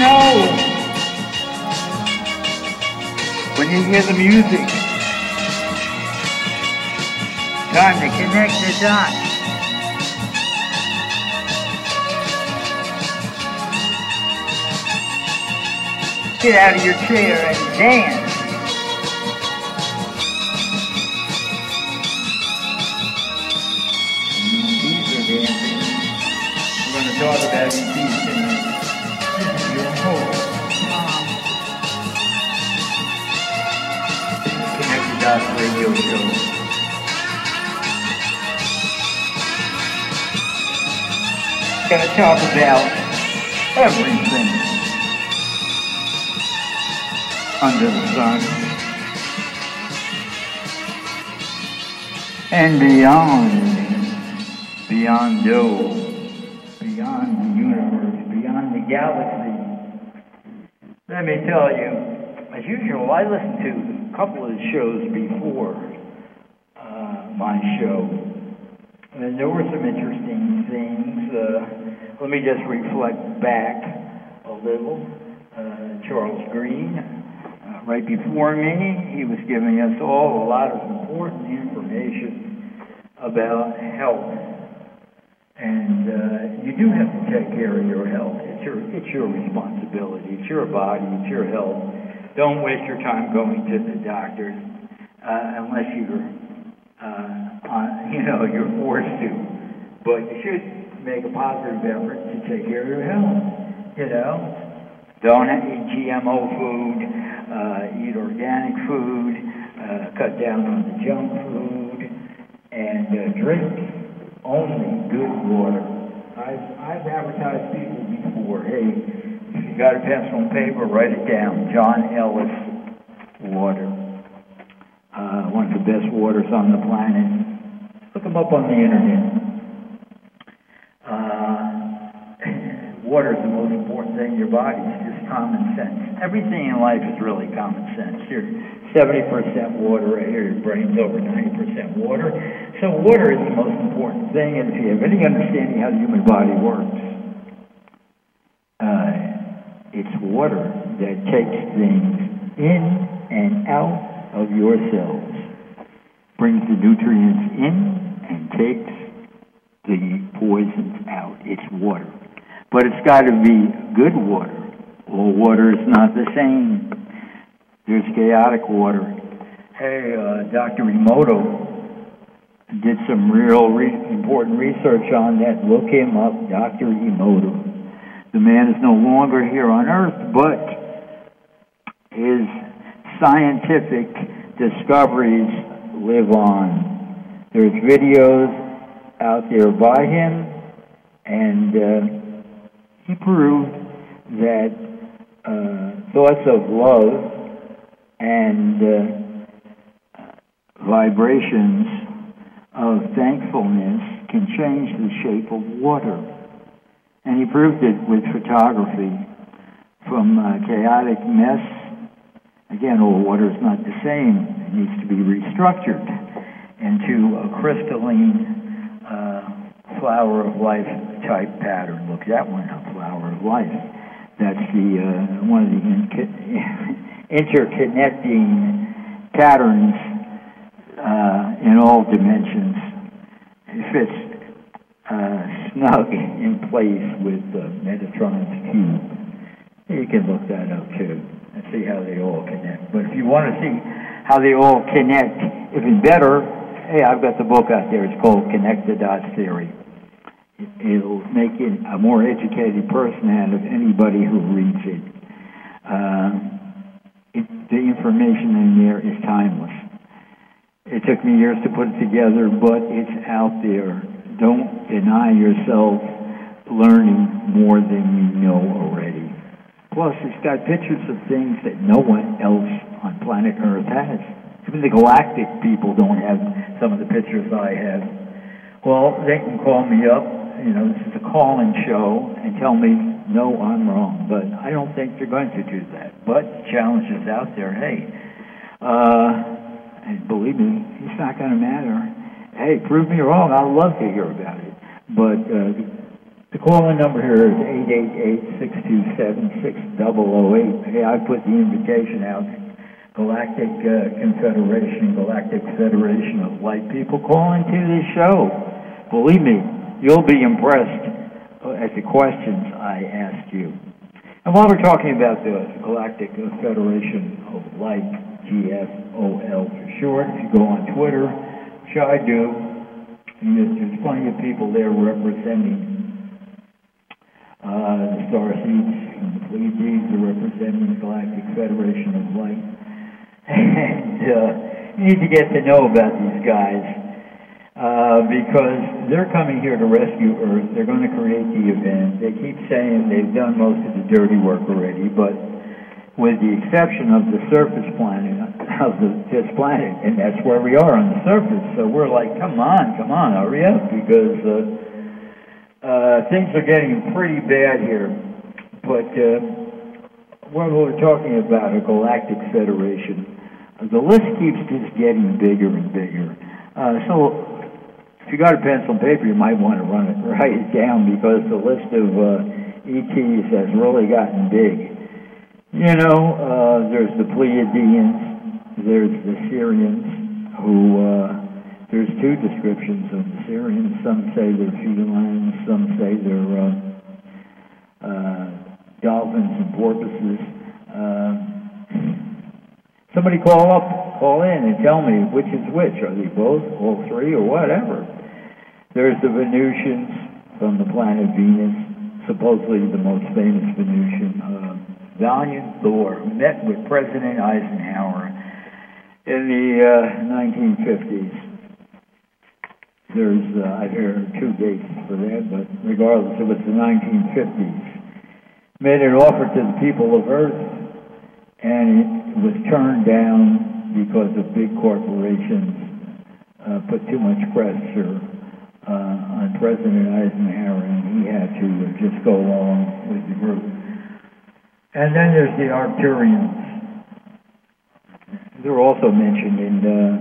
know when you hear the music, time to connect the dots. Get out of your chair and dance. These are dancing. We're going to talk about these tonight. This is your host, Tom. Connect the Dots Radio Show. We're going to talk about everything under the sun and beyond beyond the universe, beyond the galaxy. Let me tell you, as usual, I listened to a couple of shows before my show, and there were some interesting things. Let me just reflect back a little. Charles Green, right before me, he was giving us all a lot of important information about health. And you do have to take care of your health. It's your responsibility. It's your body. It's your health. Don't waste your time going to the doctors unless you're forced to. But you should make a positive effort to take care of your health. Don't eat GMO food, eat organic food, cut down on the junk food, and drink only good water. I've advertised people before, hey, if you got a pencil and paper, write it down. John Ellis water. One of the best waters on the planet. Look them up on the internet. Water is the most important thing in your body. It's just common sense. Everything in life is really common sense. You're 70% water right here. Your brain's over 90% water. So water is the most important thing. And if you have any understanding how the human body works, it's water that takes things in and out of your cells, brings the nutrients in and takes the poisons out. It's water. But it's got to be good water. All water is not the same. There's chaotic water. Hey, Dr. Emoto did some real important research on that. Look him up, Dr. Emoto. The man is no longer here on Earth, but his scientific discoveries live on. There's videos out there by him, and he proved that thoughts of love and vibrations of thankfulness can change the shape of water. And he proved it with photography from chaotic mess. Again, all water is not the same. It needs to be restructured into a crystalline flower of life type pattern. Look that one up, flower of life. That's the one of the interconnecting patterns in all dimensions. It fits snug in place with Metatron's cube. You can look that up too and see how they all connect. But if you want to see how they all connect even better, hey, I've got the book out there. It's called Connect the Dots Theory. It'll make it a more educated person out of anybody who reads it. The information in there is timeless. It took me years to put it together, but it's out there. Don't deny yourself learning more than you know already. Plus, it's got pictures of things that no one else on planet Earth has. Even the galactic people don't have some of the pictures I have. Well, they can call me up. This is a call-in show and tell me, no, I'm wrong. But I don't think they're going to do that. But the challenge is out there. Hey, and believe me, it's not going to matter. Hey, prove me wrong. I'd love to hear about it. But The call-in number here is 888-627-6008. Hey, I put the invitation out. Galactic Confederation, Galactic Federation of Light People, call into this show. Believe me, you'll be impressed at the questions I asked you. And while we're talking about the Galactic Federation of Light, GFOL for short, if you go on Twitter, which I do, there's plenty of people there representing the Starseeds and the Pleiades are representing the Galactic Federation of Light. And you need to get to know about these guys because they're coming here to rescue Earth. They're going to create the event. They keep saying they've done most of the dirty work already, but with the exception of the surface planet, of this planet, and that's where we are on the surface. So we're like, come on, hurry up, because things are getting pretty bad here. But when we're talking about a galactic federation, the list keeps just getting bigger and bigger. So if you got a pencil and paper, you might want to write it down, because the list of ETs has really gotten big. You know, there's the Pleiadians, there's the Sirians, who, there's two descriptions of the Sirians. Some say they're felines, some say they're dolphins and porpoises. Somebody call in and tell me which is which. Are they both, all three, or whatever? There's the Venusians from the planet Venus, supposedly the most famous Venusian. Valiant Thor met with President Eisenhower in the 1950s. There's, I hear two dates for that, but regardless, it was the 1950s. Made an offer to the people of Earth, and it was turned down because of big corporations put too much pressure on President Eisenhower, and he had to just go along with the group. And then there's the Arcturians. They're also mentioned in,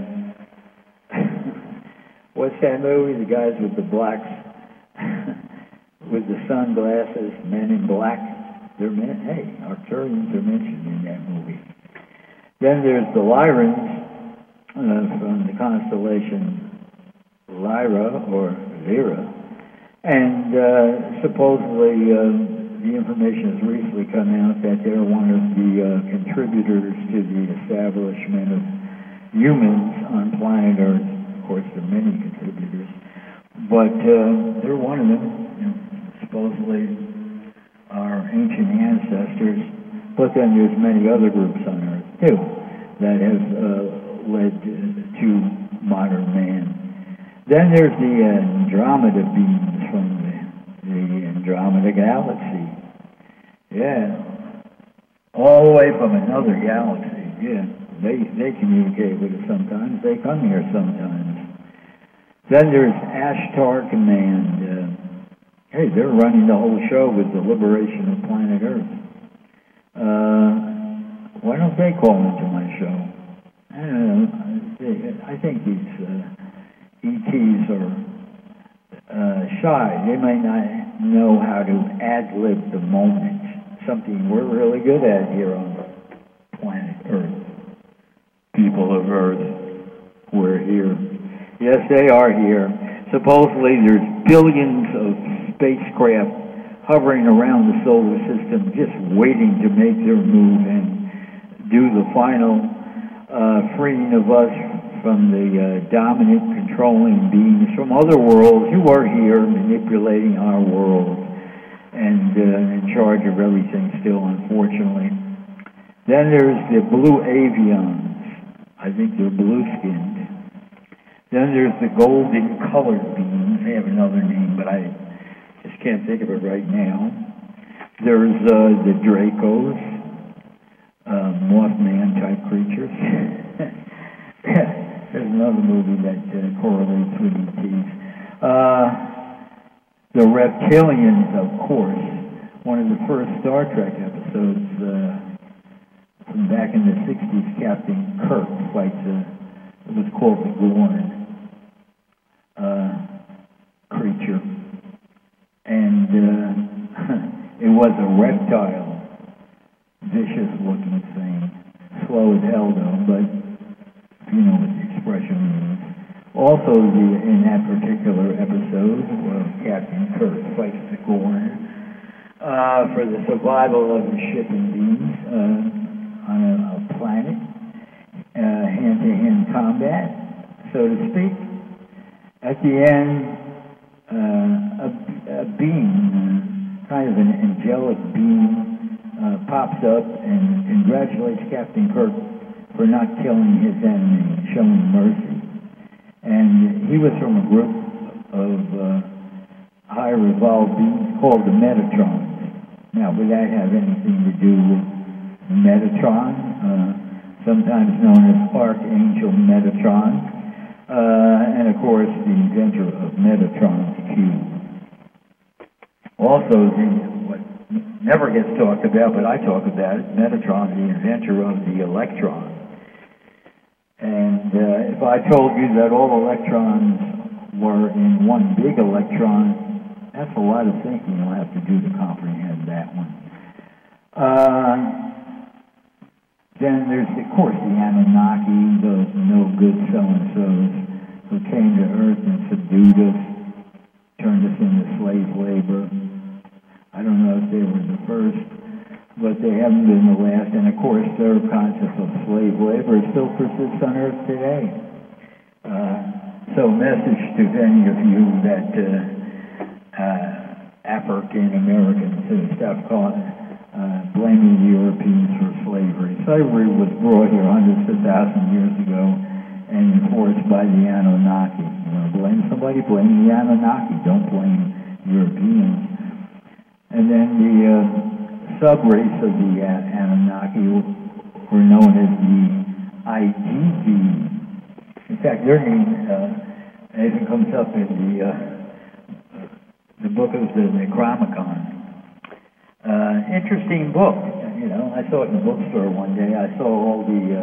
what's that movie? The guys with the blacks, with the sunglasses, Men in Black. Arcturians are mentioned in that movie. Then there's the Lyrans from the constellation Lyra, or Lyra. And supposedly, the information has recently come out that they're one of the contributors to the establishment of humans on planet Earth. Of course, there are many contributors, but they're one of them. Supposedly, our ancient ancestors. But then there's many other groups on Earth too that have led to modern man. Then there's the Andromeda beings from the Andromeda Galaxy. Yeah. All the way from another galaxy. Yeah. They communicate with us sometimes. They come here sometimes. Then there's Ashtar Command. Hey, they're running the whole show with the liberation of planet Earth. Why don't they call into my show? I don't know. I think these ETs are shy. They might not know how to ad-lib the moment, something we're really good at here on planet Earth. People of Earth, we're here. Yes, they are here. Supposedly there's billions of spacecraft hovering around the solar system, just waiting to make their move and do the final freeing of us from the dominant, controlling beings from other worlds who are here manipulating our world and in charge of everything still, unfortunately. Then there's the blue avians. I think they're blue-skinned. Then there's the golden-colored beings. They have another name, but I just can't think of it right now. There's the Dracos, Mothman-type creatures. There's another movie that correlates with ETs. The reptilians, of course. One of the first Star Trek episodes from back in the 60s, Captain Kirk fights it was called the Gorn creature. and it was a reptile, vicious-looking thing, slow as hell though, but you know what the expression means. Also, in that particular episode, Captain Kirk fights the Gorn for the survival of the shipping beings on a planet, hand-to-hand combat, so to speak. At the end, a being, kind of an angelic being, pops up and congratulates Captain Kirk for not killing his enemy, showing mercy. And he was from a group of higher evolved beings called the Metatrons. Now, would that have anything to do with Metatron, sometimes known as Archangel Metatron, and of course the inventor of Metatron's cube. Also, what never gets talked about, but I talk about it, Metatron, the inventor of the electron. And if I told you that all electrons were in one big electron, that's a lot of thinking you'll have to do to comprehend that one. Then there's, of course, the Anunnaki, those no-good so-and-sos who came to Earth and subdued us, turned us into slave labor. I don't know if they were the first, but they haven't been the last. And, of course, their concept of slave labor still persists on Earth today. So message to any of you that African Americans stop blaming the Europeans for slavery. Slavery was brought here hundreds of thousands of years ago and enforced by the Anunnaki. You want to blame somebody? Blame the Anunnaki. Don't blame Europeans. And then the sub-race of the Anunnaki were known as the IGV. In fact, their name even comes up in the book of the Necronomicon. Interesting book. You know, I saw it in the bookstore one day. I saw all the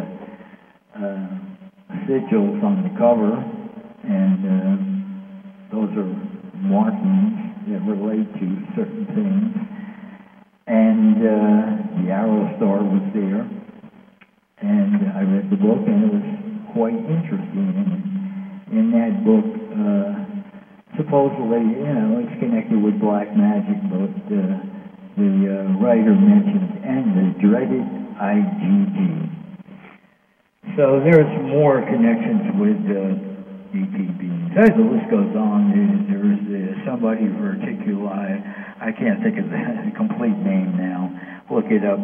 sigils on the cover, and those are markings that relate to certain things. And the arrow star was there, and I read the book, and it was quite interesting. And in that book, supposedly, you know, it's connected with black magic, but the writer mentions, and the dreaded IGG. So there's more connections with ET beings. As the list goes on, there's somebody verticuli. I can't think of the complete name now. Look it up.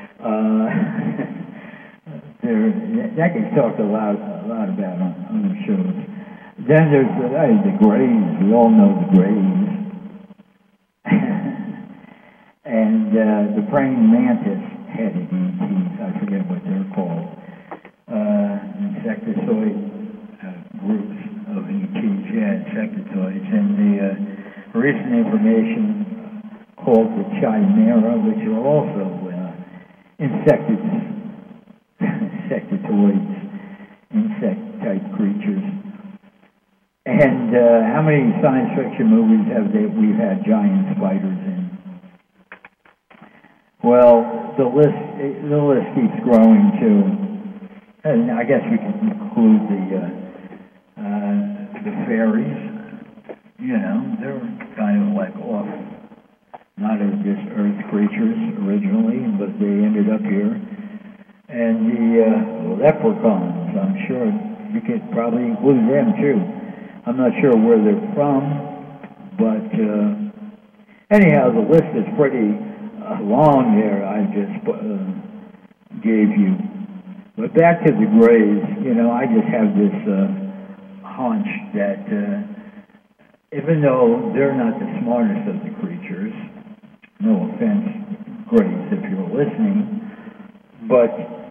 That gets talked a lot about on the shows. Then there's the Greys. We all know the Greys. And the praying mantis-headed ETs, I forget what they're called, insectoid groups of ETs, insectoids, and the recent information called the Chimera, which are also insectoids, insect-type creatures. And how many science fiction movies we've had giant spiders in? Well, the list keeps growing too, and I guess we can include the fairies. You know, they're kind of like off, not as just Earth creatures originally, but they ended up here. And the leprechauns, I'm sure you could probably include them too. I'm not sure where they're from, but anyhow, the list is pretty long there I just gave you. But back to the Greys, you know, I just have this hunch that even though they're not the smartest of the creatures, no offense, Greys, if you're listening, but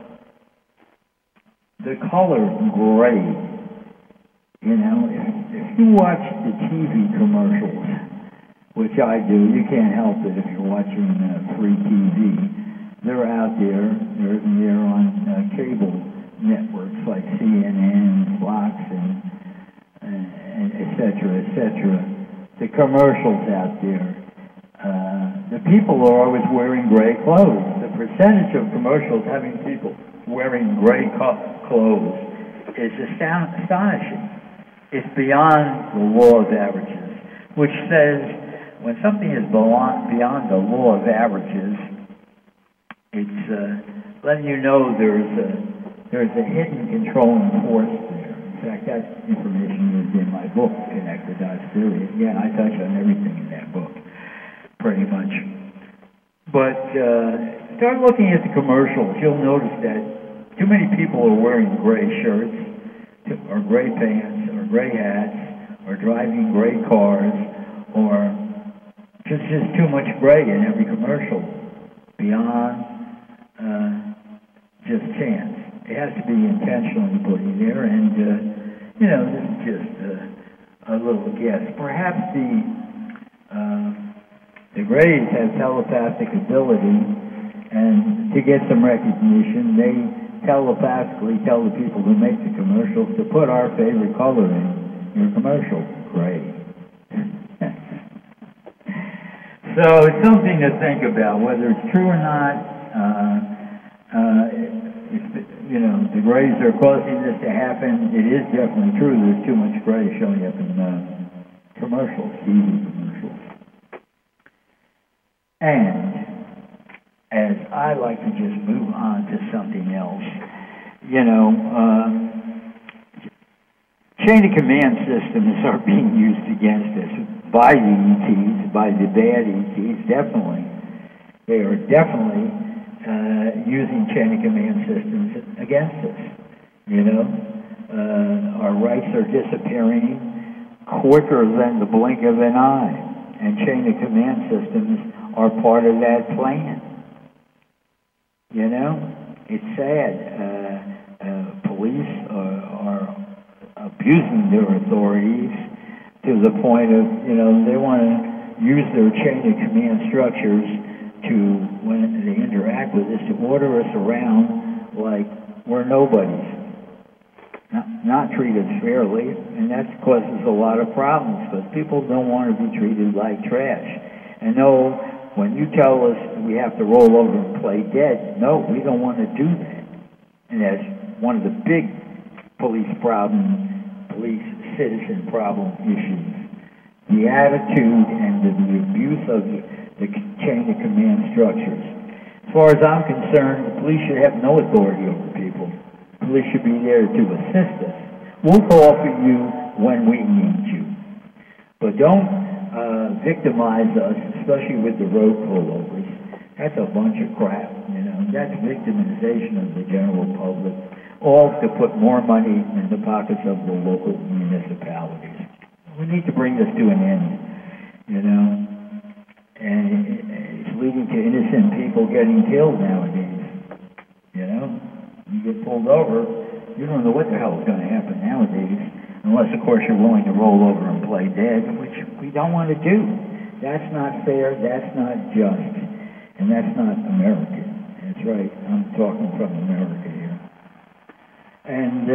the color gray, you know, if you watch the TV commercials, which I do, you can't help it if you're watching free TV. They're out there. They're on cable networks like CNN, Fox, and et cetera, et cetera. The commercials out there, the people are always wearing gray clothes. The percentage of commercials having people wearing gray clothes is astonishing. It's beyond the law of averages, which says when something is beyond the law of averages, it's letting you know there's a hidden controlling force there. In fact, that information is in my book, Connected Dots Theory. Yeah, I touch on everything in that book, pretty much. But start looking at the commercials. You'll notice that too many people are wearing gray shirts, or gray pants, or gray hats, or driving gray cars, or just too much gray in every commercial, beyond just chance. It has to be intentionally put in there, and this is just a little guess. Perhaps the Grays have telepathic ability, and to get some recognition, they telepathically tell the people who make the commercials to put our favorite color in your commercial, gray. So it's something to think about, whether it's true or not. The Grays are causing this to happen. It is definitely true. There's too much gray showing up in commercials, TV commercials. And as I like to just move on to something else, chain of command systems are being used against us by the ETs, by the bad ETs, definitely. They are definitely using chain of command systems against us. Our rights are disappearing quicker than the blink of an eye, and chain of command systems are part of that plan. It's sad. Police are abusing their authorities to the point of, they want to use their chain of command structures to, when they interact with us, to order us around like we're nobodies. Not treat us fairly, and that causes a lot of problems because people don't want to be treated like trash. And no, when you tell us we have to roll over and play dead, no, we don't want to do that. And that's one of the big citizen problem issues. The attitude and the abuse of the chain of command structures. As far as I'm concerned, the police should have no authority over people. The police should be there to assist us. We'll call for you when we need you. But don't victimize us, especially with the road pullovers. That's a bunch of crap, That's victimization of the general public, all to put more money in the pockets of the local municipalities. We need to bring this to an end, And it's leading to innocent people getting killed nowadays, You get pulled over, you don't know what the hell is going to happen nowadays, unless, of course, you're willing to roll over and play dead, which we don't want to do. That's not fair, that's not just, and that's not American. That's right, I'm talking from America here. And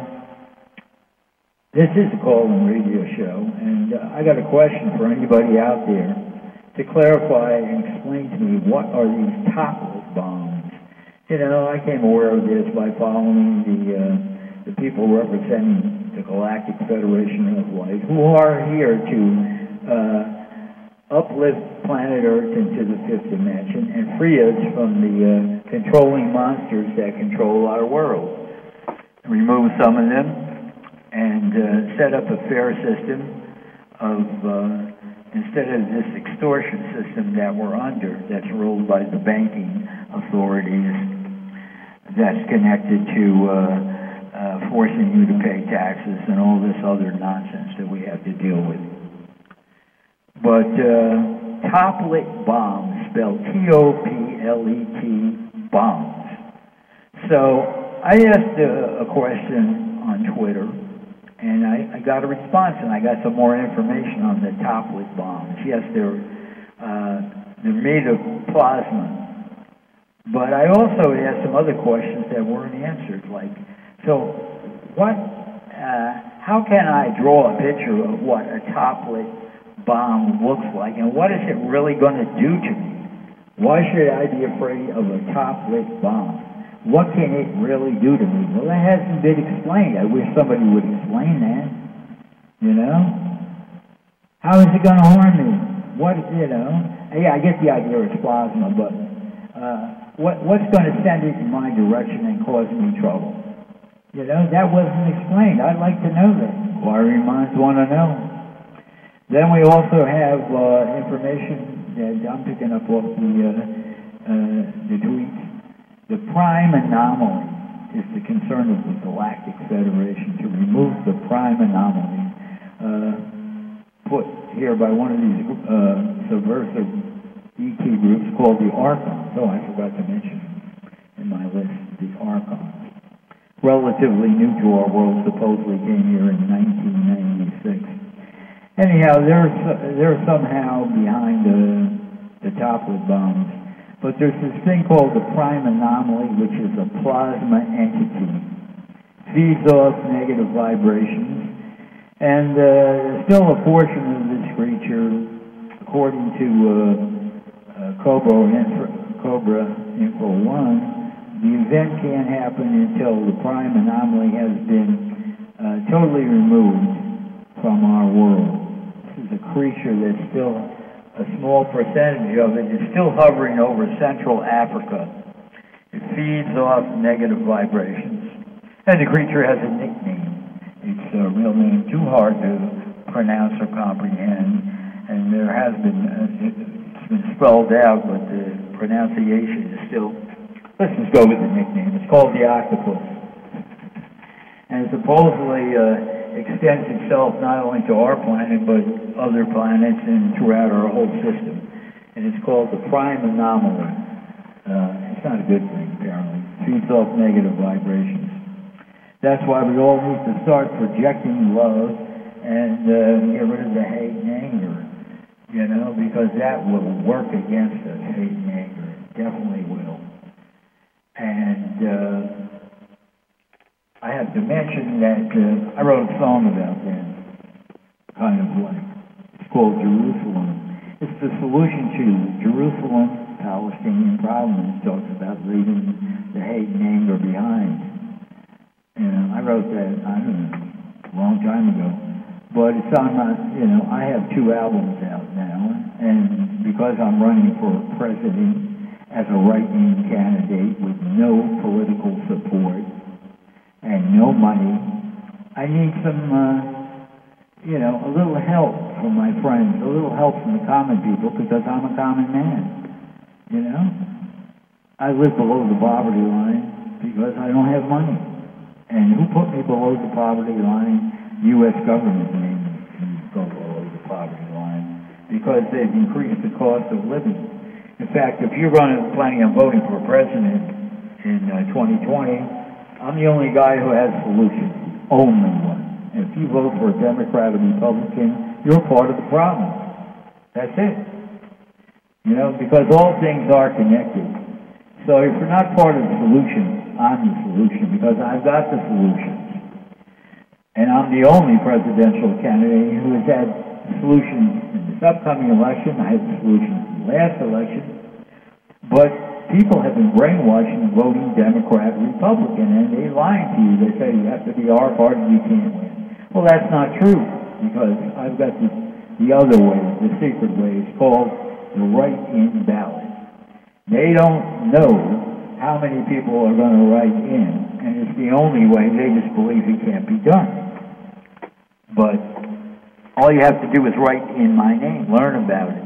this is a call-in radio show, and I got a question for anybody out there to clarify and explain to me, what are these Toplit bombs? I came aware of this by following the people representing the Galactic Federation of Light, who are here to uplift planet Earth into the fifth dimension and free us from the controlling monsters that control our world. Remove some of them and set up a fair system of, instead of this extortion system that we're under, that's ruled by the banking authorities, that's connected to forcing you to pay taxes and all this other nonsense that we have to deal with. But Toplit bombs, spelled T-O-P-L-E-T, bombs. So I asked a question on Twitter, and I got a response, and I got some more information on the Toplit bombs. Yes, they're made of plasma. But I also asked some other questions that weren't answered, like, so how can I draw a picture of what a Toplit bomb looks like, and what is it really going to do to me? Why should I be afraid of a top-lit bomb? What can it really do to me? Well, that hasn't been explained. I wish somebody would explain that. You know? How is it going to harm me? What, you know? Yeah, I get the idea it's plasma, but what's going to send it in my direction and cause me trouble? You know, that wasn't explained. I'd like to know that. Inquiring minds want to know. Then we also have information that I'm picking up off the tweets. The prime anomaly is the concern of the Galactic Federation to remove the prime anomaly put here by one of these subversive ET groups called the Archons. Oh, I forgot to mention in my list the Archons. Relatively new to our world, supposedly came here in 1996. Anyhow, they're somehow behind the Toplet bombs. But there's this thing called the prime anomaly, which is a plasma entity. Feeds off negative vibrations. And still a portion of this creature, according to Cobra Info 1, the event can't happen until the prime anomaly has been totally removed from our world. This is a creature that's still, a small percentage of it is still hovering over Central Africa. It feeds off negative vibrations. And the creature has a nickname. Its real name too hard to pronounce or comprehend. And there has been, it's been spelled out, but the pronunciation is still, let's just go with the nickname. It's called the octopus. And it supposedly extends itself not only to our planet, but other planets and throughout our whole system. And it's called the prime anomaly. It's not a good thing, apparently. It feeds off negative vibrations. That's why we all need to start projecting love and get rid of the hate and anger, you know, because that will work against us, hate and anger. It definitely will. And I have to mention that I wrote a song about that, kind of like, it's called Jerusalem. It's the solution to Jerusalem, Palestinian problem. It talks about leaving the hate and anger behind. You know, I wrote that, I don't know, a long time ago. But it's on my, you know, I have 2 albums out now, and because I'm running for president as a right-wing candidate with no political support and no money, I need some, you know, a little help from my friends, a little help from the common people, because I'm a common man, you know? I live below the poverty line because I don't have money. And who put me below the poverty line? U.S. government made me go below the poverty line because they've increased the cost of living. In fact, if you're planning on voting for president in 2020, I'm the only guy who has solutions, only one. And if you vote for a Democrat or Republican, you're part of the problem. That's it. You know, because all things are connected. So if you're not part of the solution, I'm the solution, because I've got the solutions. And I'm the only presidential candidate who has had solutions in this upcoming election. I had the solutions in the last election. But people have been brainwashed and voting Democrat, Republican, and they're lying to you. They say you have to be our party, you can't win. Well, that's not true, because I've got the other way, the secret way. It's called the write-in ballot. They don't know how many people are going to write in, and it's the only way. They just believe it can't be done. But all you have to do is write in my name, learn about it.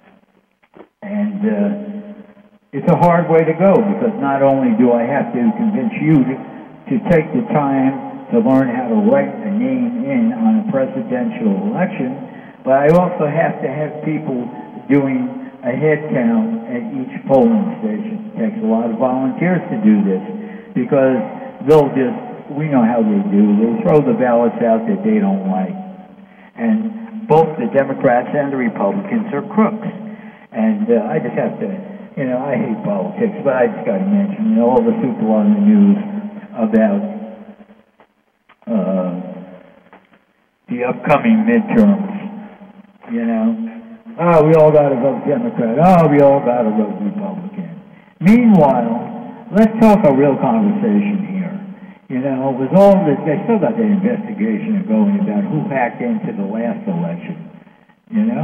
And it's a hard way to go, because not only do I have to convince you to take the time to learn how to write a name in on a presidential election, but I also have to have people doing a head count at each polling station. It takes a lot of volunteers to do this, because we know how they do. They throw the ballots out that they don't like. And both the Democrats and the Republicans are crooks. And I just have to, you know, I hate politics, but I just got to mention, you know, all the people on the news about the upcoming midterms. you know. Oh, we all got to vote Democrat. Oh, we all got to vote Republican. Meanwhile, let's talk a real conversation here. You know, with all this, they still got that investigation going about who hacked into the last election, you know?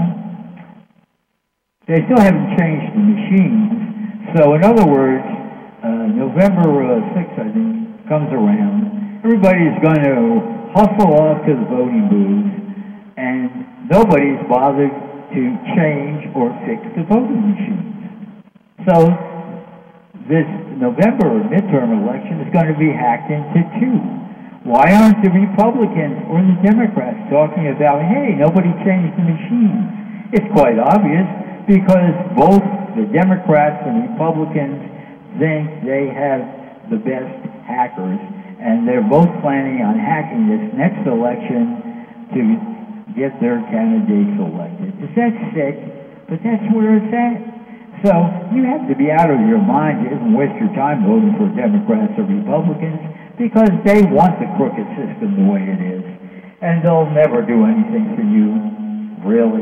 They still haven't changed the machines. So, in other words, November 6th, I think, comes around. Everybody's going to hustle off to the voting booths, and nobody's bothered to change or fix the voting machines. So, this November midterm election is going to be hacked into too. Why aren't the Republicans or the Democrats talking about, hey, nobody changed the machines? It's quite obvious, because both the Democrats and Republicans think they have the best hackers, and they're both planning on hacking this next election to get their candidates elected. Is that sick? But that's where it's at. So you have to be out of your mind. You shouldn't waste your time voting for Democrats or Republicans, because they want the crooked system the way it is. And they'll never do anything for you, really.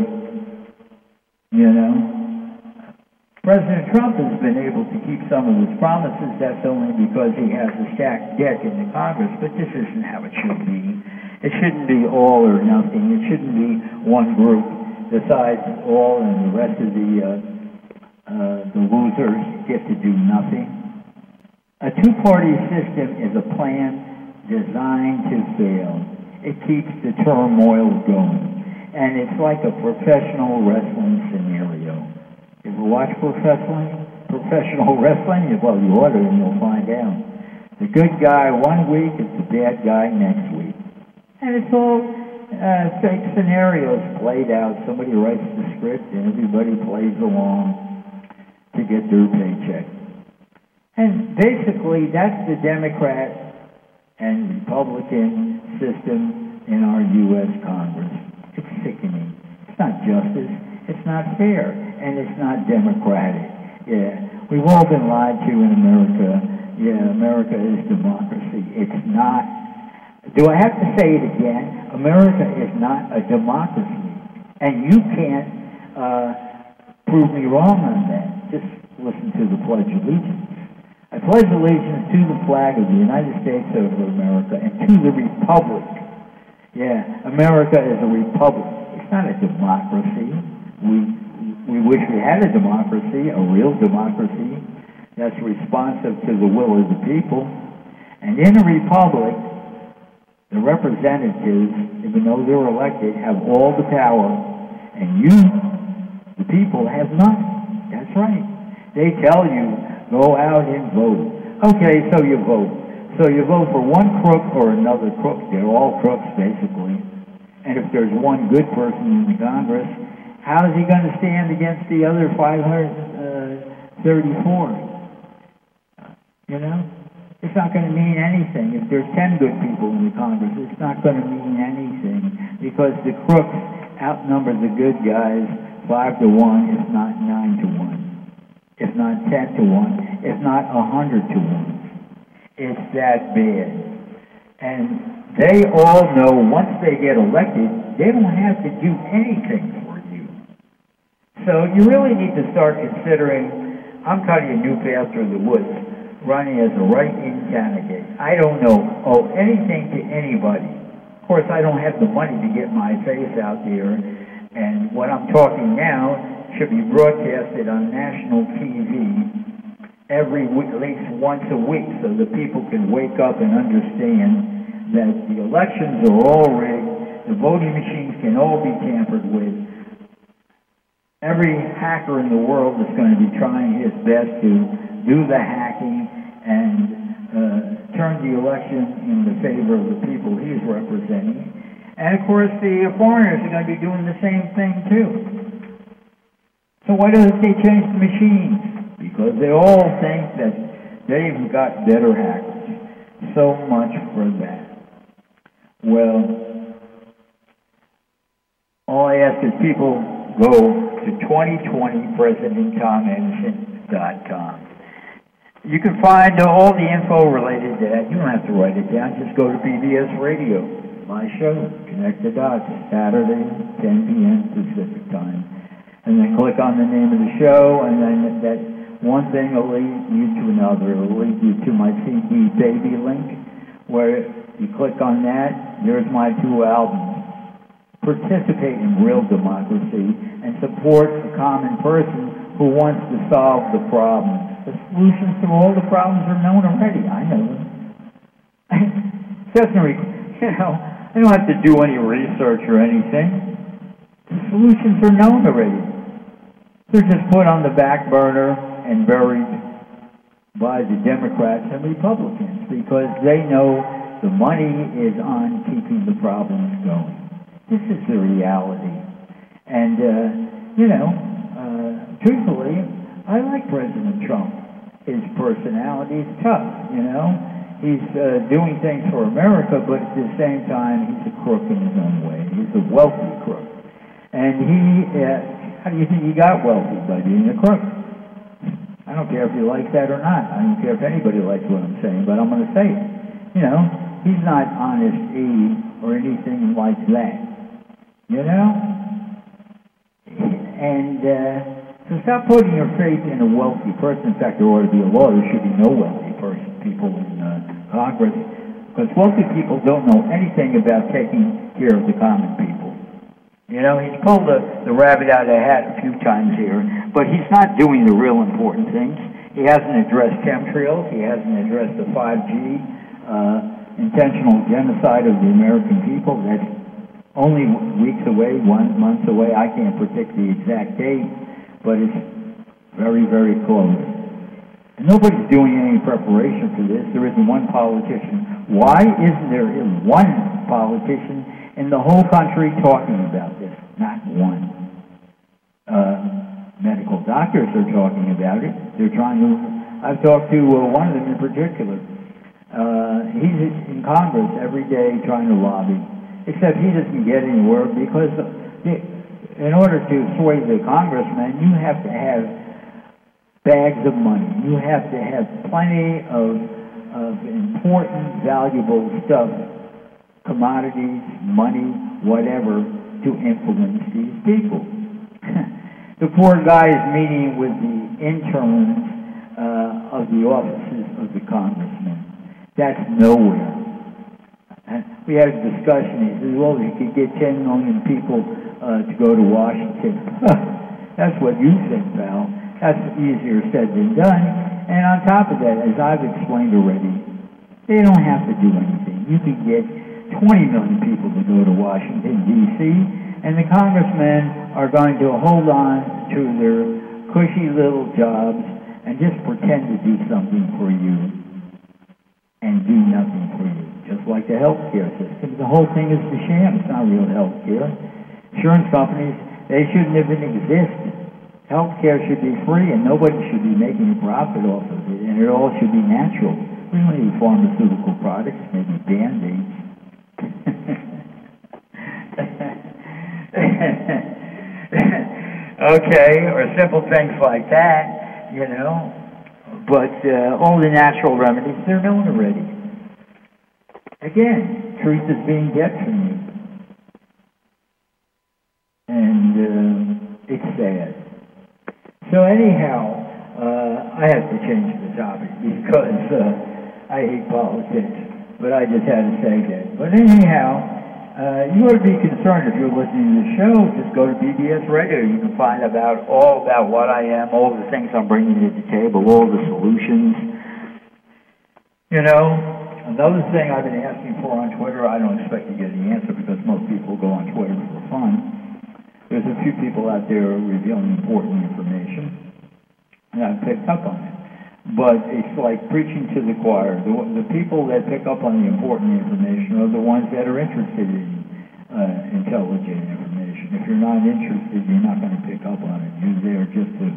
You know? President Trump has been able to keep some of his promises. That's only because he has a stacked deck in the Congress, but this isn't how it should be. It shouldn't be all or nothing. It shouldn't be one group decides all and the rest of the losers get to do nothing. A two-party system is a plan designed to fail. It keeps the turmoil going. And it's like a professional wrestling scenario. You ever watch professional wrestling? Well, you ought to, and you'll find out. The good guy one week is the bad guy next week. And it's all fake scenarios played out. Somebody writes the script and everybody plays along to get their paycheck. And basically, that's the Democrat and Republican system in our U.S. Congress. It's sickening. It's not justice. It's not fair. And it's not democratic. Yeah, we've all been lied to in America. Yeah, America is democracy. It's not. Do I have to say it again? America is not a democracy. And you can't prove me wrong on that. Just listen to the Pledge of Allegiance. I pledge allegiance to the flag of the United States of America and to the Republic. Yeah, America is a republic. It's not a democracy. We wish we had a democracy, a real democracy that's responsive to the will of the people. And in a republic, the representatives, even though they're elected, have all the power, and you, the people, have none. That's right. They tell you, go out and vote. Okay, so you vote. So you vote for one crook or another crook. They're all crooks, basically. And if there's one good person in the Congress, how is he going to stand against the other 534? You know? It's not going to mean anything. If there's 10 good people in the Congress, it's not going to mean anything, because the crooks outnumber the good guys 5 to 1, if not 9 to 1, if not 10 to 1, if not 100 to 1. It's that bad. And they all know once they get elected, they don't have to do anything for you. So you really need to start considering, I'm cutting a new path through the woods, running as a write-in candidate. I don't owe anything to anybody. Of course, I don't have the money to get my face out there, and what I'm talking now should be broadcasted on national TV every week, at least once a week, so the people can wake up and understand that the elections are all rigged, the voting machines can all be tampered with. Every hacker in the world is going to be trying his best to do the hacking and turn the election in the favor of the people he's representing. And of course, the foreigners are going to be doing the same thing too. So why doesn't they change the machines? Because they all think that they've got better hackers. So much for that. Well, all I ask is people go to 2020presidentTomEdison.com. You can find all the info related to that. You don't have to write it down. Just go to PBS Radio. my show, Connect the Dots, Saturday, 10 p.m. Pacific time. And then click on the name of the show, and then that one thing will lead you to another. It will lead you to my CD Baby link, where you click on that, there's my 2 albums. Participate in real democracy and support the common person who wants to solve the problems. The solutions to all the problems are known already. I know them. I don't have to do any research or anything. The solutions are known already. They're just put on the back burner and buried by the Democrats and Republicans because they know the money is on keeping the problems going. This is the reality. And, truthfully, I like President Trump. His personality is tough, He's doing things for America, but at the same time, he's a crook in his own way. He's a wealthy crook. And how do you think he got wealthy? By being a crook. I don't care if you like that or not. I don't care if anybody likes what I'm saying, but I'm going to say it. He's not Honest E or anything like that. And so stop putting your faith in a wealthy person. In fact, there ought to be a law. There should be no wealthy people in Congress, because wealthy people don't know anything about taking care of the common people. He's pulled the rabbit out of the hat a few times here, but he's not doing the real important things. He hasn't addressed chemtrails. He hasn't addressed the 5G, intentional genocide of the American people. That's only weeks away, months away. I can't predict the exact date, but it's very, very close. And nobody's doing any preparation for this. There isn't one politician. Why isn't there one politician in the whole country talking about this? Not one. Medical doctors are talking about it. They're trying to... I've talked to one of them in particular. He's in Congress every day trying to lobby, except he doesn't get anywhere because in order to sway the congressman, you have to have bags of money. You have to have plenty of important, valuable stuff, commodities, money, whatever, to influence these people. The poor guy is meeting with the interns of the offices of the congressman. That's nowhere. We had a discussion. He said, well, you could get 10 million people to go to Washington. That's what you think, pal. That's easier said than done. And on top of that, as I've explained already, they don't have to do anything. You could get 20 million people to go to Washington, D.C., and the congressmen are going to hold on to their cushy little jobs and just pretend to do something for you and do nothing for you. Just like the health care system. The whole thing is a sham. It's not real health care. Insurance companies, they shouldn't even exist. Health care should be free, and nobody should be making a profit off of it, and it all should be natural. We don't need pharmaceutical products, maybe Band-Aids. Okay, or simple things like that, But all the natural remedies, they're known already. Again, truth is being kept from you. And it's sad. So anyhow, I have to change the topic because I hate politics, but I just had to say that. But anyhow, you ought to be concerned if you're listening to the show. Just go to BBS Radio. You can find all about what I am, all the things I'm bringing to the table, all the solutions. Another thing I've been asking for on Twitter, I don't expect to get the answer because most people go on Twitter for fun. There's a few people out there revealing important information, and I've picked up on it. But it's like preaching to the choir. The people that pick up on the important information are the ones that are interested in intelligent information. If you're not interested, you're not going to pick up on it. You're there just to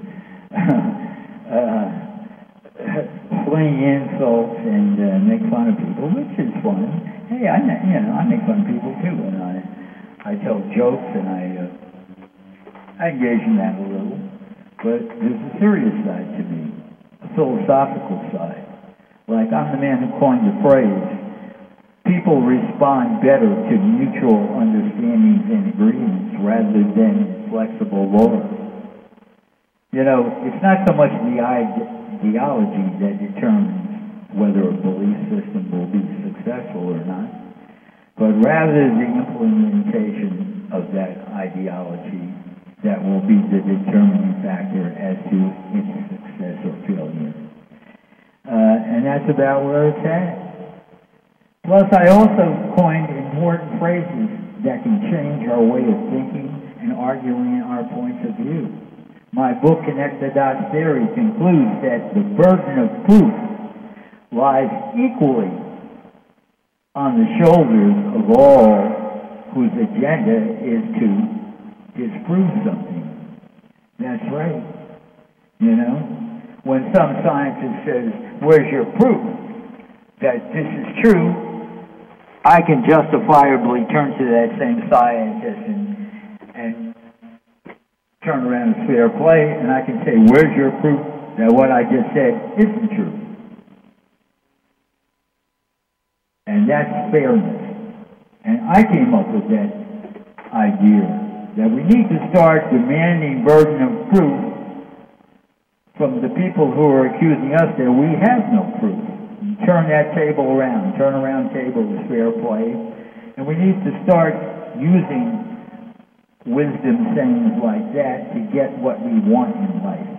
fling insults and make fun of people, which is fun. Hey, I make fun of people too, and I tell jokes and I engage in that a little, but there's a serious side to me, a philosophical side. Like, I'm the man who coined the phrase, people respond better to mutual understandings and agreements rather than flexible laws. You know, it's not so much the ideology that determines whether a belief system will be successful or not, but rather the implementation of that ideology that will be the determining factor as to its success or failure. And that's about where it's at. Plus, I also coined important phrases that can change our way of thinking and arguing our points of view. My book, Connect the Dots Theory, concludes that the burden of proof lies equally on the shoulders of all whose agenda is to disprove something. That's right. You know, when some scientist says, "Where's your proof that this is true?" I can justifiably turn to that same scientist and turn around and fair play, and I can say, "Where's your proof that what I just said isn't true?" And that's fairness. And I came up with that idea that we need to start demanding burden of proof from the people who are accusing us that we have no proof. Turn that table around. Turn around table is fair play. And we need to start using wisdom sayings like that to get what we want in life.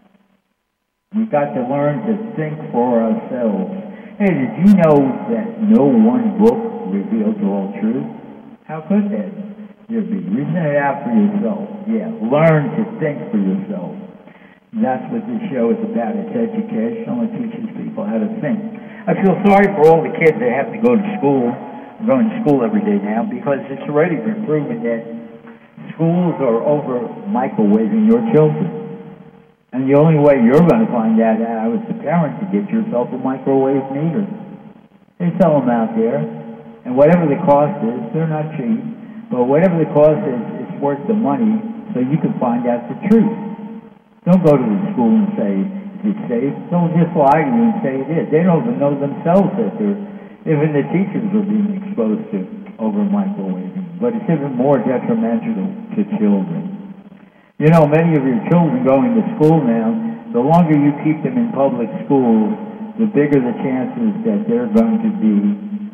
We've got to learn to think for ourselves. Hey, did you know that no one book reveals all truth? How could that? You'd be reason it out for yourself. Yeah, learn to think for yourself. That's what this show is about. It's educational. It teaches people how to think. I feel sorry for all the kids that have to go to school. I'm going to school every day now because it's already been proven that schools are over microwaving your children. And the only way you're going to find that out as a parent to get yourself a microwave meter. They sell them out there. And whatever the cost is, they're not cheap. But whatever the cost is, it's worth the money so you can find out the truth. Don't go to the school and say, "Is it safe?" Don't just lie to you and say it is. They don't even know themselves that even the teachers are being exposed to over microwaving. But it's even more detrimental to children. You know, many of your children going to school now, the longer you keep them in public schools, the bigger the chances that they're going to be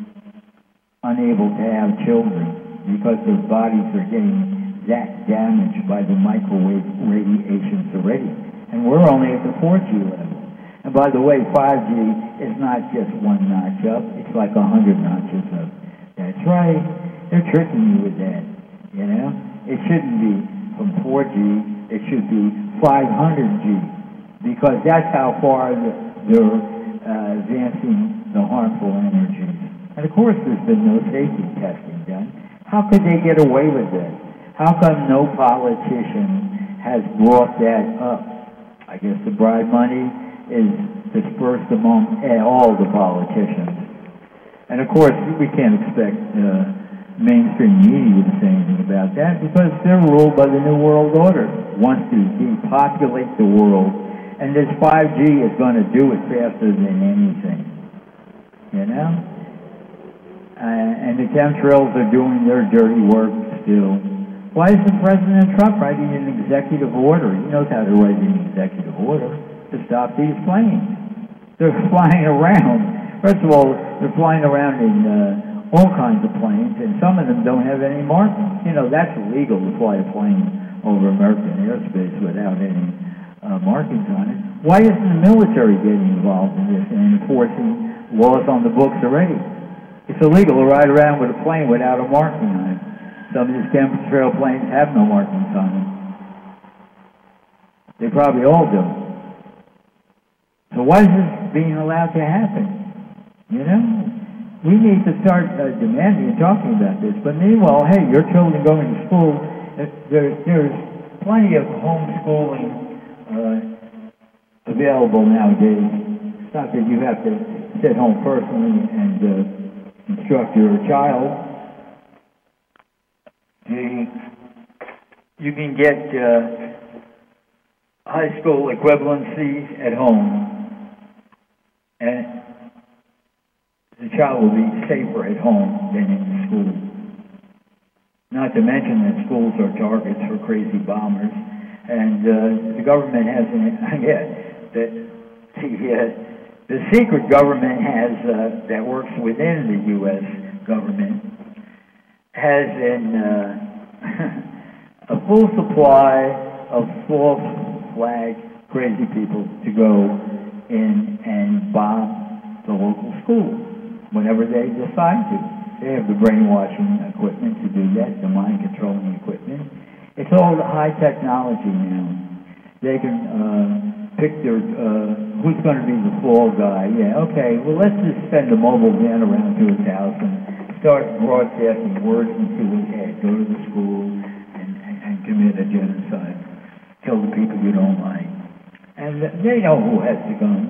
unable to have children because their bodies are getting that damaged by the microwave radiations already. And we're only at the 4G level. And by the way, 5G is not just one notch up, it's like 100 notches up. That's right. They're tricking you with that, you know? It shouldn't be from 4G, it should be 500G, because that's how far they're advancing the harmful energies. And of course there's been no safety testing done. How could they get away with this? How come no politician has brought that up? I guess the bribe money is dispersed among all the politicians. And of course, we can't expect mainstream media to say anything about that because they're ruled by the New World Order. Wants to depopulate the world. And this 5G is going to do it faster than anything. You know? And the chemtrails are doing their dirty work still. Why isn't President Trump writing an executive order? He knows how to write an executive order to stop these planes. They're flying around. First of all, they're flying around in all kinds of planes, and some of them don't have any markings. You know, that's illegal to fly a plane over American airspace without any markings on it. Why isn't the military getting involved in this and enforcing laws on the books already? It's illegal to ride around with a plane without a marking on it. Some of these chemtrail planes have no markings on them. They probably all do. So why is this being allowed to happen? You know? We need to start demanding and talking about this. But meanwhile, hey, your children going to school, there's plenty of homeschooling available nowadays. It's not that you have to sit home personally and instruct your child. You can get high school equivalencies at home, and the child will be safer at home than in the school. Not to mention that schools are targets for crazy bombers, and the government has the secret government has that works within the U.S. government has a full supply of false flag crazy people to go in and bomb the local school whenever they decide to. They have the brainwashing equipment to do that, the mind controlling equipment. It's all high technology now. They can pick their who's going to be the fall guy. Yeah, okay. Well, let's just send a mobile van around to his house and start broadcasting words into his head. Go to the school and commit a genocide. Kill the people you don't like. And they know who has the guns.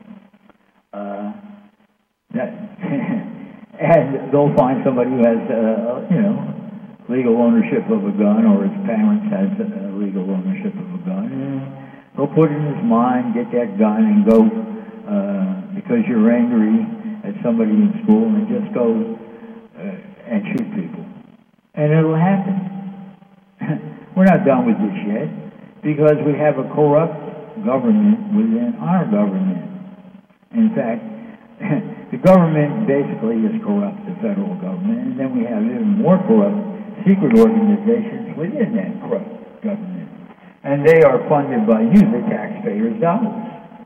And they'll find somebody who has, legal ownership of a gun, or his parents has legal ownership of a gun. And they'll put in his mind, get that gun, and go because you're angry at somebody in school, and just go and shoot people. And it'll happen. We're not done with this yet, because we have a corrupt government within our government. In fact, the government basically is corrupt, the federal government, and then we have even more corrupt secret organizations within that corrupt government. And they are funded by you, the taxpayers' dollars.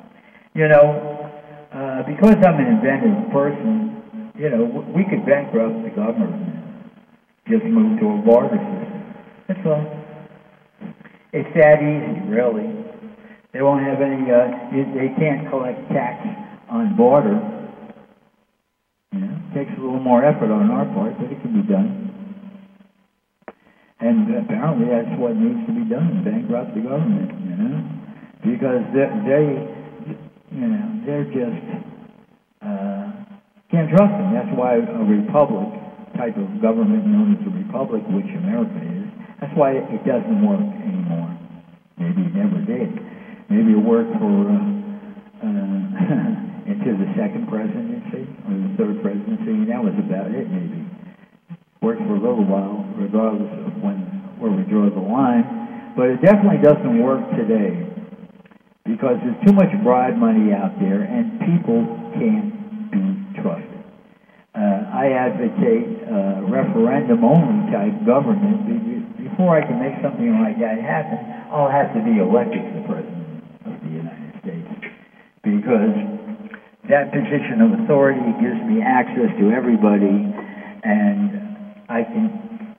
Because I'm an inventive person, we could bankrupt the government. Just move to a barter system. That's all. It's that easy, really. They won't have any, they can't collect tax on barter. It takes a little more effort on our part, but it can be done. And apparently that's what needs to be done, bankrupt the government, because they're just, can't trust them. That's why a republic type of government known as a republic, which America is, that's why it doesn't work anymore. Maybe it never did. Maybe it worked for into the second presidency or the third presidency, and that was about it, maybe. Worked for a little while, regardless of where we draw the line. But it definitely doesn't work today, because there's too much bribe money out there, and people can't be trusted. I advocate referendum-only type government. Before I can make something like that happen, I'll have to be elected the President of the United States, because that position of authority gives me access to everybody, and I can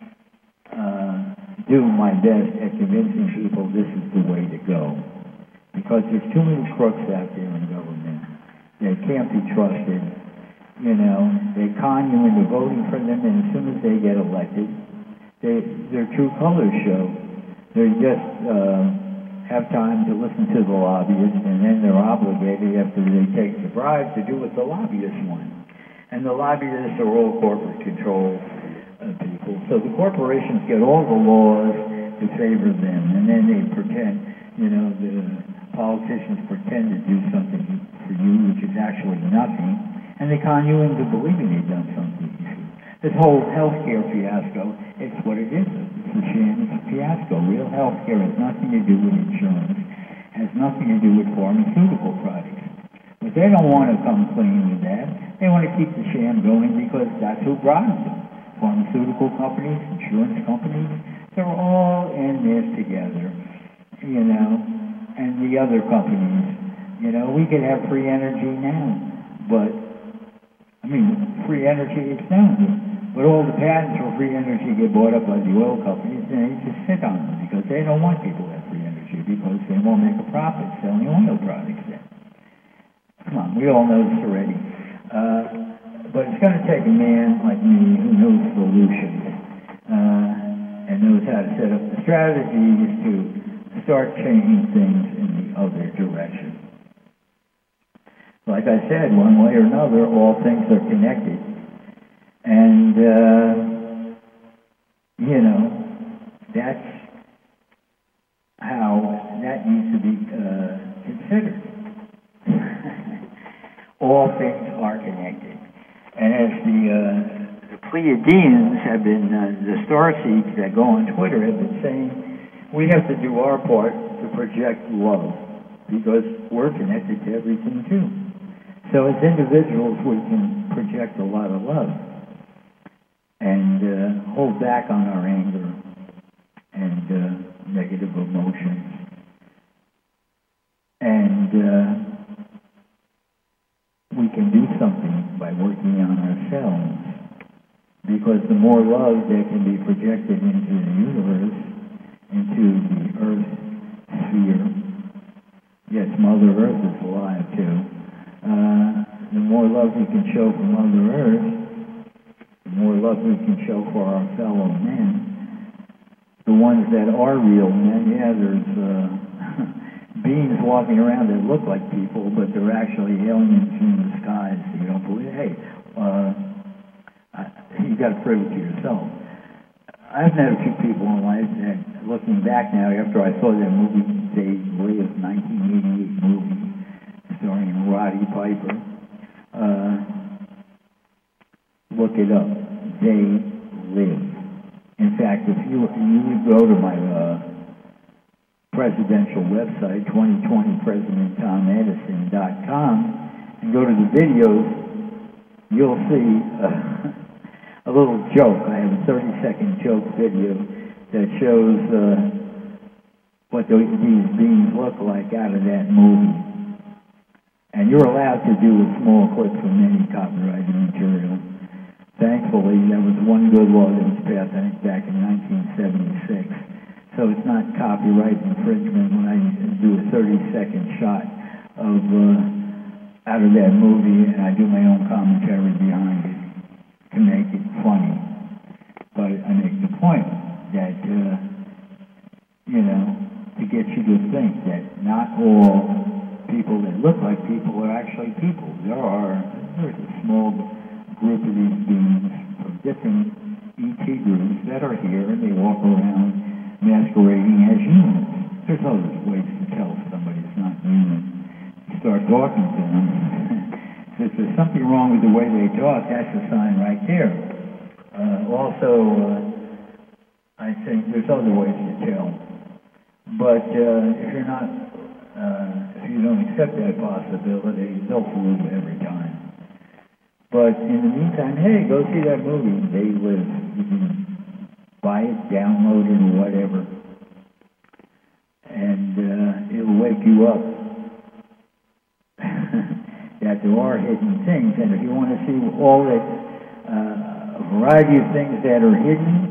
do my best at convincing people this is the way to go. Because there's too many crooks out there in government. They can't be trusted. They con you into voting for them, and as soon as they get elected, their true colors show. They just have time to listen to the lobbyists, and then they're obligated, after they take the bribe, to do what the lobbyists want. And the lobbyists are all corporate-controlled people. So the corporations get all the laws to favor them, and then they pretend, the politicians pretend to do something for you, which is actually nothing, and they con you into believing they've done something. This whole healthcare fiasco, it's what it is. It's a sham, it's a fiasco. Real healthcare has nothing to do with insurance, has nothing to do with pharmaceutical products. But they don't want to come clean with that. They want to keep the sham going because that's who bribes them. Pharmaceutical companies, insurance companies, they're all in this together, and the other companies. We could have free energy now, but free energy is known. But all the patents for free energy get bought up by the oil companies, and they just sit on them because they don't want people to have free energy, because they won't make a profit selling oil products then. Come on, we all know this already. But it's going to take a man like me who knows solutions and knows how to set up the strategies to start changing things in the other direction. Like I said, one way or another, all things are connected. And, that's how that needs to be considered. All things are connected. And as the Pleiadians have been, the starseeds that go on Twitter have been saying, we have to do our part to project love, because we're connected to everything too. So as individuals, we can project a lot of love and hold back on our anger and negative emotions. And we can do something by working on ourselves, because the more love that can be projected into the universe, into the Earth sphere, yes, Mother Earth is alive too, the more love we can show for Mother Earth, the more love we can show for our fellow men, the ones that are real men. Yeah, there's beings walking around that look like people, but they're actually aliens in the skies. So you don't believe? Hey, you got to prove it to yourself. I've met a few people in life that, looking back now, after I saw that movie, They Live, 1988 movie, starring Roddy Piper. Look it up. They Live. In fact, if you go to my presidential website, 2020presidentTomEdison.com, and go to the videos, you'll see a little joke. I have a 30-second joke video that shows what these beings look like out of that movie. And you're allowed to do a small clip from any copyrighted material. Thankfully, there was one good law that was passed, I think, back in 1976. So it's not copyright infringement when I do a 30-second shot of out of that movie, and I do my own commentary behind it to make it funny. But I make the point that, to get you to think that not all people that look like people are actually people. There's a small group of these beings from different ET groups that are here, and they walk around masquerading as humans. There's other ways to tell if somebody's not human. You start talking to them. If there's something wrong with the way they talk, that's a sign right there. I think there's other ways to tell. But if you're not, if you don't accept that possibility, they'll fool you every time. But in the meantime, hey, go see that movie, They Live. You can buy it, download it, or whatever, and it'll wake you up that there are hidden things. And if you want to see all that, a variety of things that are hidden,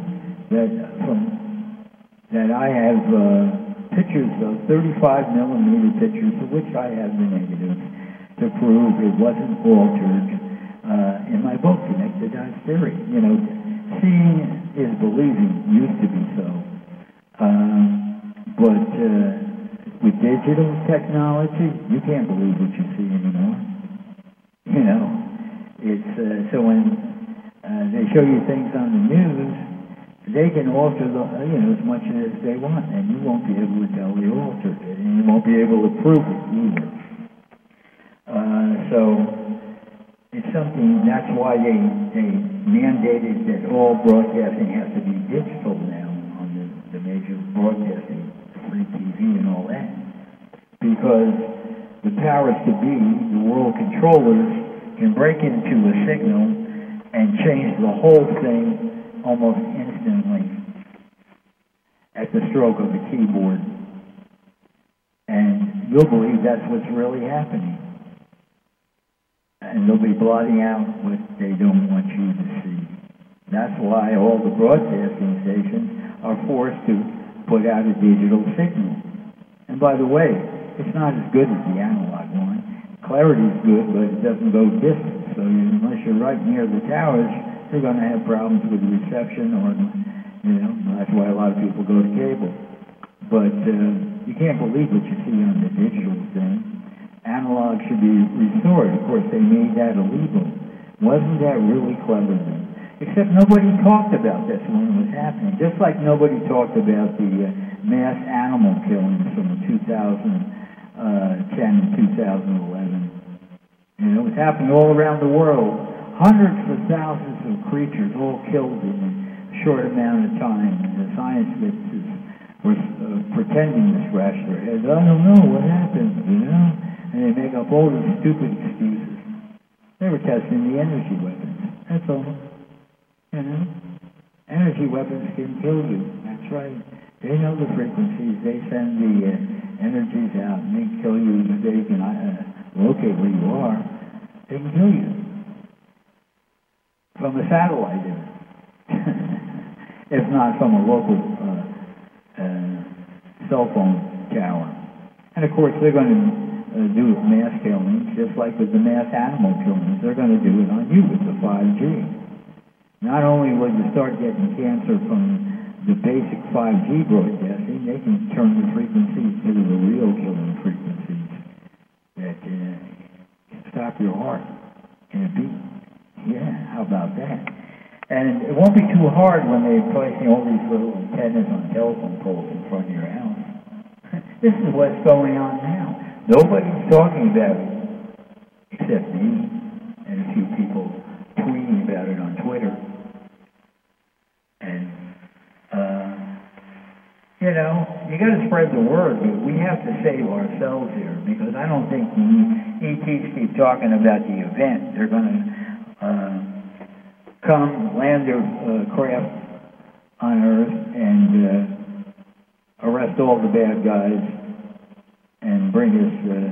that I have pictures of, 35 millimeter pictures, of which I have the negatives to prove it wasn't altered in my book, Connected Dots Theory. Seeing is believing, used to be so. But with digital technology, you can't believe what you see anymore. It's so when they show you things on the news, they can alter as much as they want, and you won't be able to tell they altered it, and you won't be able to prove it either. So it's something, that's why they mandated that all broadcasting has to be digital now on the major broadcasting, free TV and all that. Because the powers to be, the world controllers, can break into a signal and change the whole thing almost instantly at the stroke of a keyboard. And you'll believe that's what's really happening. And they'll be blotting out what they don't want you to see. That's why all the broadcasting stations are forced to put out a digital signal. And by the way, it's not as good as the analog one. Clarity's good, but it doesn't go distant. So unless you're right near the towers, you're going to have problems with reception, or that's why a lot of people go to cable. But you can't believe what you see on the digital thing. Analog should be restored. Of course, they made that illegal. Wasn't that really clever then? Except nobody talked about this when it was happening. Just like nobody talked about the mass animal killings from 2010 and 2011. It was happening all around the world. hundreds of thousands of creatures all killed in a short amount of time. And the scientists were pretending to scratch their heads. I don't know what happened, And they make up all these stupid excuses. They were testing the energy weapons. That's all. Energy weapons can kill you. That's right. They know the frequencies. They send the energies out and they kill you. They can locate where you are. They can kill you. From a satellite, if not from a local cell phone tower. And of course, they're going to do mass killings, just like with the mass animal killings. They're going to do it on you with the 5G. Not only will you start getting cancer from the basic 5G broadcasting, they can turn the frequencies to the real killing frequencies that can stop your heart in a beat. Yeah, how about that? And it won't be too hard when they're placing all these little antennas on telephone poles in front of your house. This is what's going on now. Nobody's talking about it except me and a few people tweeting about it on Twitter. And, you got to spread the word. We have to save ourselves here because I don't think the ETs keep talking about the event. They're going to come, land their craft on Earth, and arrest all the bad guys and bring us,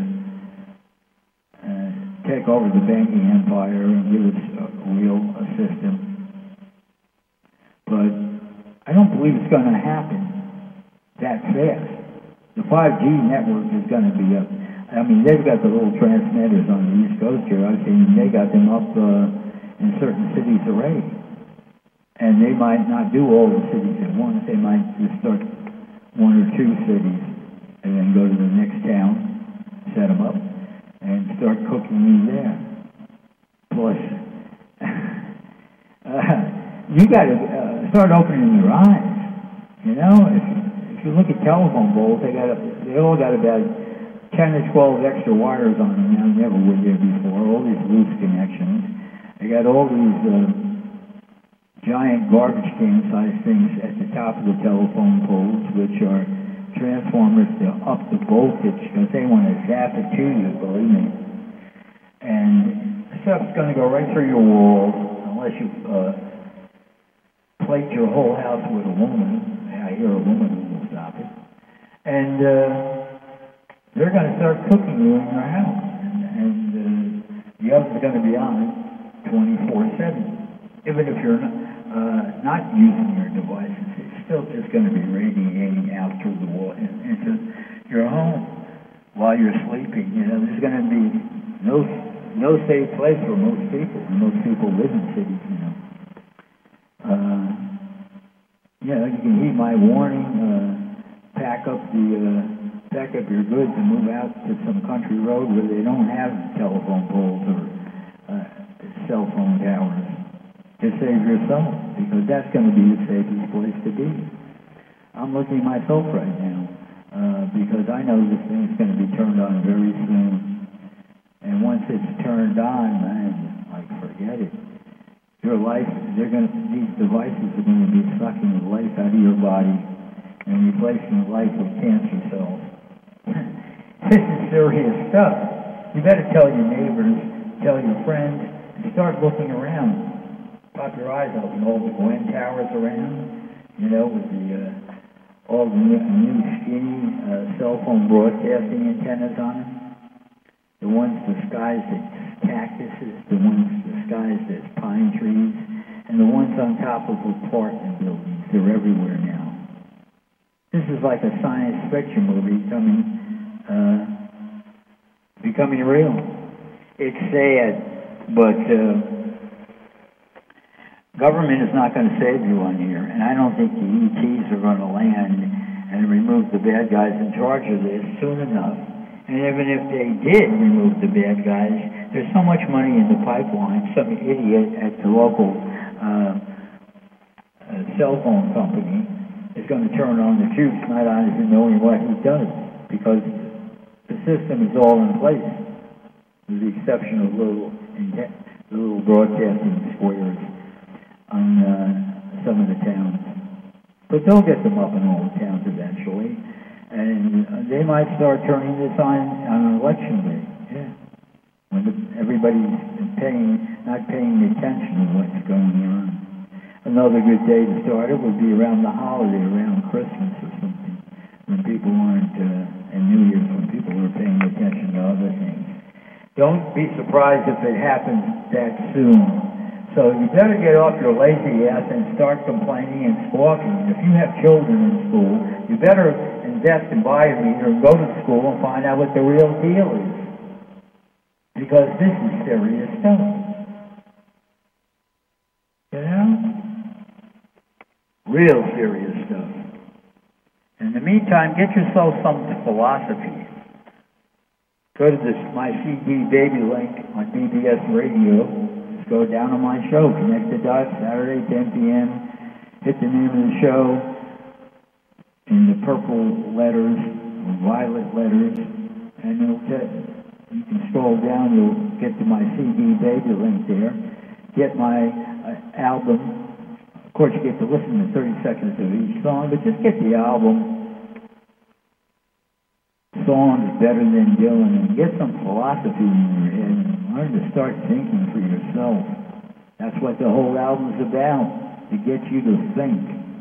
take over the banking empire and give us a real system. But I don't believe it's going to happen that fast. The 5G network is going to be up. I mean, they've got the little transmitters on the East Coast here. I've seen they got them up in certain cities already. And they might not do all the cities at once. They might just start one or two cities and then go to the next town, set them up, and start cooking you there. Plus, you got to start opening your eyes. If you look at telephone poles, they all got about 10 or 12 extra wires on them now. Never were there before. All these loose connections. They got all these giant garbage can sized things at the top of the telephone poles, which are transformers to up the voltage because they want to zap it to you, believe me. And the stuff's going to go right through your walls unless you plate your whole house with aluminum. I hear aluminum will stop it. And they're going to start cooking you in your house. And the oven's going to be on 24/7. Even if you're not using your devices, it's still just going to be radiating out through the wall into your home while you're sleeping. There's going to be no safe place for most people. Most people live in cities, you can heed my warning, pack up your goods and move out to some country road where they don't have telephone poles or cell phone towers to save yourself, because that's going to be the safest place to be. I'm looking myself right now because I know this thing's going to be turned on very soon. And once it's turned on, man, forget it. Your life, these devices are going to be sucking the life out of your body and replacing the life with cancer cells. This is serious stuff. You better tell your neighbors, tell your friends, and start looking around. Pop your eyes open. All the Gwen towers around, with all the new skinny cell phone broadcasting antennas on them. The ones disguised as cactuses, the ones disguised as pine trees, and the ones on top of apartment buildings. They're everywhere now. This is like a science fiction movie becoming real. It's sad, but government is not going to save you on here, and I don't think the ETs are going to land and remove the bad guys in charge of this soon enough. And even if they did remove the bad guys, there's so much money in the pipeline, some idiot at the local cell phone company is going to turn on the juice, not even knowing what he does, because the system is all in place, with the exception of little broadcasting squares on some of the towns. But they'll get them up in all the towns eventually. And they might start turning this on election day. Yeah. When everybody's not paying attention to what's going on. Another good day to start it would be around the holiday, around Christmas or something, when people aren't, and New Year's, when people are paying attention to other things. Don't be surprised if it happens that soon. So you better get off your lazy ass and start complaining and squawking. If you have children in school, you better invest in Biometer and go to school and find out what the real deal is. Because this is serious stuff. You know? Real serious stuff. In the meantime, get yourself some philosophy. Go to my CD Baby link on BBS Radio. Just go down on my show, Connect the Dots, Saturday, 10 p.m. Hit the name of the show in the purple letters, or violet letters, and you can scroll down, you'll get to my CD Baby link there. Get my album. Of course, you get to listen to 30 seconds of each song, but just get the album. Songs better than Dylan, and get some philosophy in your head and learn to start thinking for yourself. That's what the whole album's about, to get you to think.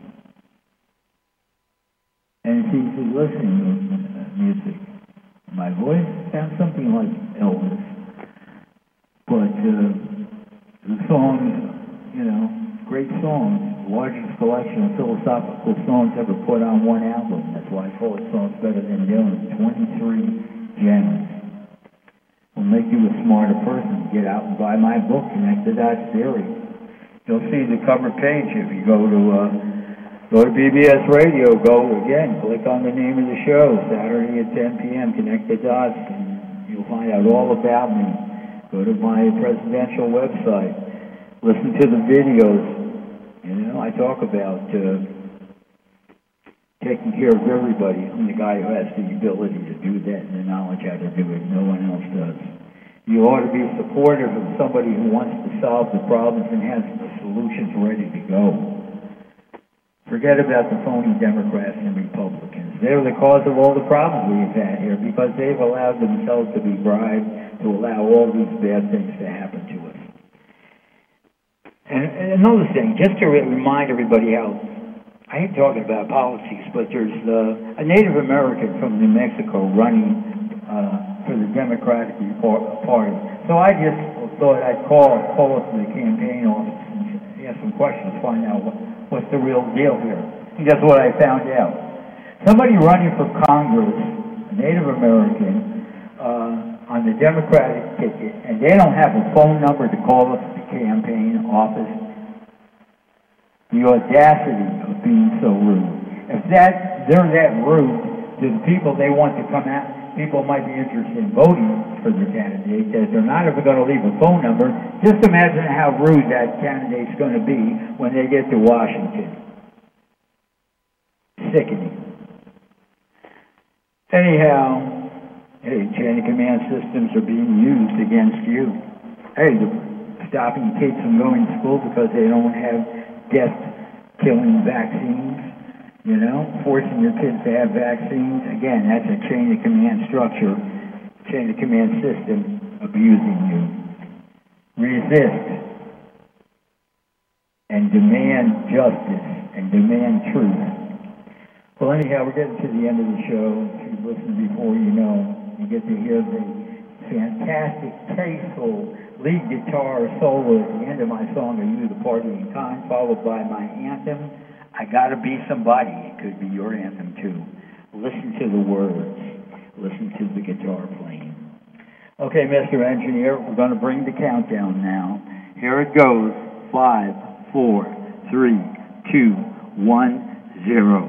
And it's easy listening to music. My voice sounds something like Elvis, but the songs, great songs, largest collection of philosophical songs ever put on one album. That's why I call it Songs Better Than Dylan. 23 gems. Will make you a smarter person. Get out and buy my book, Connect the Dots Theory. You'll see the cover page if you go to BBS Radio. Go again, click on the name of the show, Saturday at 10 p.m., Connect the Dots, and you'll find out all about me. Go to my presidential website. Listen to the videos. I talk about taking care of everybody. I'm the guy who has the ability to do that and the knowledge how to do it. No one else does. You ought to be supportive of somebody who wants to solve the problems and has the solutions ready to go. Forget about the phony Democrats and Republicans. They're the cause of all the problems we've had here because they've allowed themselves to be bribed to allow all these bad things to happen to us. And another thing, just to remind everybody how, I hate talking about politics, but there's a Native American from New Mexico running for the Democratic Party. So I just thought I'd call up to the campaign office and ask some questions, find out what's the real deal here. And guess what I found out? Somebody running for Congress, a Native American, on the Democratic ticket, and they don't have a phone number to call up the campaign office. The audacity of being so rude. If they're that rude to the people they want to come out, people might be interested in voting for the candidate, that they're not ever going to leave a phone number. Just imagine how rude that candidate's going to be when they get to Washington. Sickening. Anyhow, hey, chain of command systems are being used against you. Hey, they're stopping kids from going to school because they don't have death-killing vaccines, forcing your kids to have vaccines. Again, that's a chain of command structure, chain of command system abusing you. Resist and demand justice and demand truth. Well, anyhow, we're getting to the end of the show. If you've listened before, you get to hear the fantastic, tasteful lead guitar solo at the end of my song, Are You the Party in Kind, followed by my anthem, I Gotta Be Somebody. It could be your anthem, too. Listen to the words. Listen to the guitar playing. Okay, Mr. Engineer, we're going to bring the countdown now. Here it goes. 5, 4, 3, 2, 1, 0.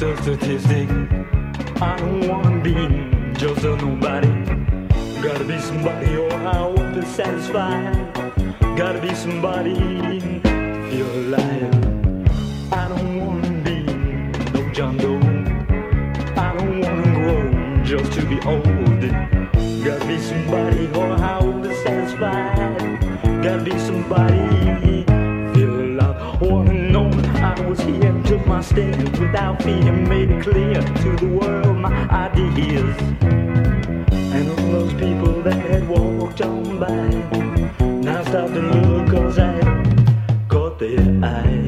just a statistic. I don't wanna be just a nobody. Gotta be somebody or I won't be satisfied. Gotta be somebody to feel alive. I don't wanna be no John Doe. I don't wanna grow just to be old. Gotta be somebody or I won't be satisfied. Gotta be somebody feel alive. Wanna know I was here, took my stand without fear, made it clear to the world my ideas. And all those people that had walked on by now stop to look, cause I caught their eye.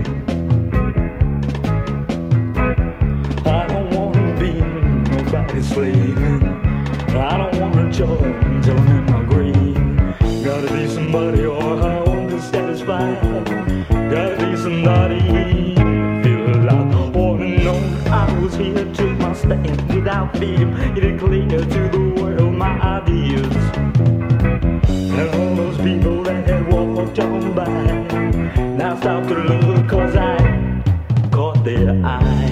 I don't wanna be nobody's slave. I don't wanna join in my grave. Gotta be somebody or I won't be satisfied. Gotta be somebody feel alive. Wanna know I was here, took my stand without fear, made it clear to the world my ideas. And all those people that had walked on by now stop to look, cause I caught their eye.